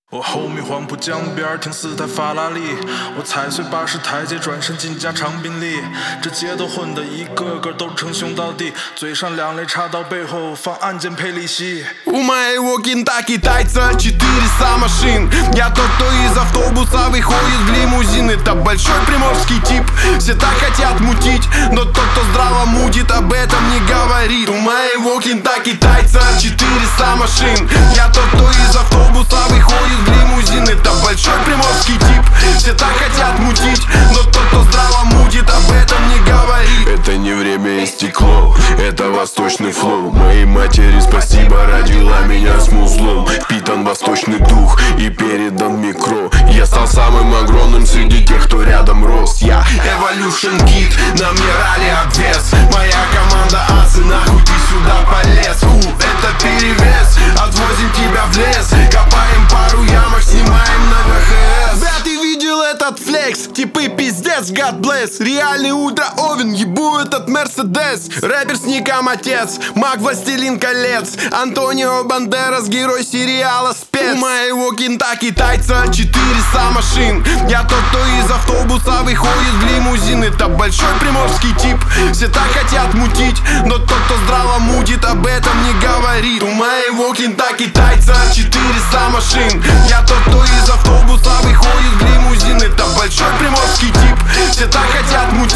我后面黄浦江边停4台法拉利，我踩碎80台阶，转身进家长宾利。这街头混的一个个都称兄道弟，嘴上2肋插到背后放案件赔利息。 У моего кента китайца 400 машин. Я тот, кто из автобуса выходит в лимузин. Это большой приморский тип, все так хотят мутить, но тот, кто здраво мутит, об этом не говорит. У моего кента китайца 400 машин. Я тот, кто из автобуса выходит в лимузин. Это большой приморский тип, все так хотят мутить, но тот, кто здраво мутит, об этом не говорит. Это не время и стекло, это восточный флоу. Моей матери спасибо, родила меня с музлом. Впитан восточный дух и передан микро. Я стал самым огромным среди тех, кто рядом рос. Я Evolution Kid, на мне ралли обвес. Моя команда асы, нахуй ты сюда полез. Это перевес, отвозим тебя в лес. Копаем пару ямок, снимаем на ВХС. Бля, ты видел этот флекс? Типы пиздец, God bless. Реальный ультра овен, ебу этот Мерседес. Рэпер с ником отец, маг властелин колец. Антонио Бандерас, герой сериала спец. У моего кента китайца 400 машин. Я тот, кто из автобуса выходит в лимузин. Это большой приморский тип, все так хотят мутить, но тот, кто здраво мутит, об этом не говорит. У моего кента китайца 400 машин. Я тот, кто из автобуса выходит в лимузин. Это большой приморский тип, все так хотят мутить,